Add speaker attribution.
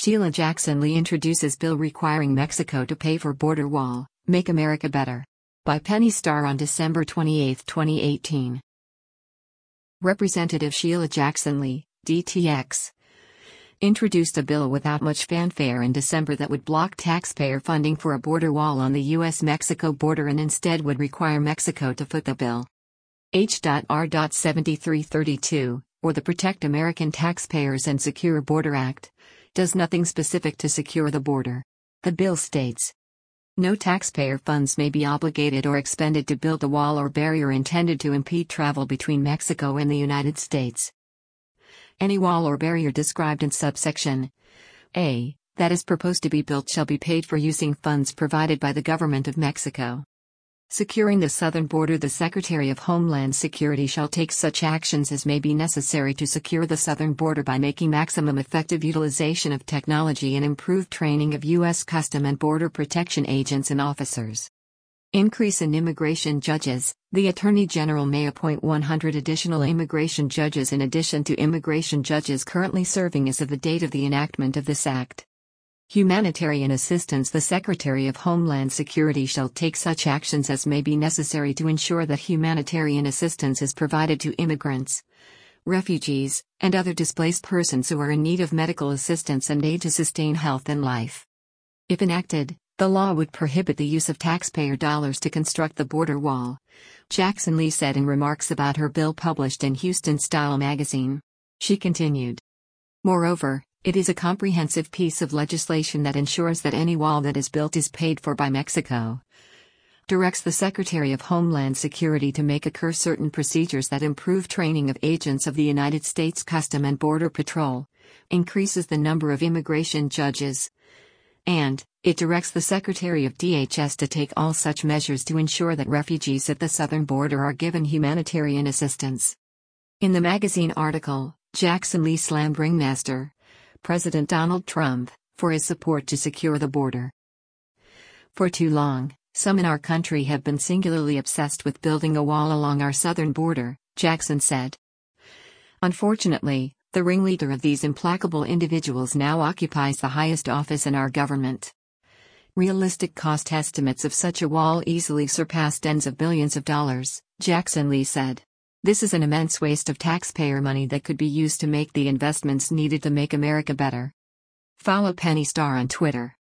Speaker 1: Sheila Jackson Lee introduces bill requiring Mexico to pay for border wall, Make America Better. By Penny Starr on December 28, 2018. Representative Sheila Jackson Lee, DTX, introduced a bill without much fanfare in December that would block taxpayer funding for a border wall on the U.S.-Mexico border and instead would require Mexico to foot the bill. H.R. 7332, or the Protect American Taxpayers and Secure Border Act, does nothing specific to secure the border. The bill states, no taxpayer funds may be obligated or expended to build a wall or barrier intended to impede travel between Mexico and the United States. Any wall or barrier described in subsection A that is proposed to be built shall be paid for using funds provided by the government of Mexico. Securing the southern border, the Secretary of Homeland Security shall take such actions as may be necessary to secure the southern border by making maximum effective utilization of technology and improved training of U.S. Custom and Border Protection agents and officers. Increase in immigration judges. The Attorney General may appoint 100 additional immigration judges in addition to immigration judges currently serving as of the date of the enactment of this act. Humanitarian assistance. The Secretary of Homeland Security shall take such actions as may be necessary to ensure that humanitarian assistance is provided to immigrants, refugees, and other displaced persons who are in need of medical assistance and aid to sustain health and life. If enacted, the law would prohibit the use of taxpayer dollars to construct the border wall, Jackson Lee said in remarks about her bill published in Houston Style magazine. She continued, moreover, it is a comprehensive piece of legislation that ensures that any wall that is built is paid for by Mexico. Directs the Secretary of Homeland Security to make occur certain procedures that improve training of agents of the United States Custom and Border Patrol, increases the number of immigration judges, and it directs the Secretary of DHS to take all such measures to ensure that refugees at the southern border are given humanitarian assistance. In the magazine article, Jackson Lee slammed ringmaster President Donald Trump for his support to secure the border. For too long, some in our country have been singularly obsessed with building a wall along our southern border, Jackson said. Unfortunately, the ringleader of these implacable individuals now occupies the highest office in our government. Realistic cost estimates of such a wall easily surpass tens of billions of dollars, Jackson Lee said. This is an immense waste of taxpayer money that could be used to make the investments needed to make America better. Follow Penny Starr on Twitter.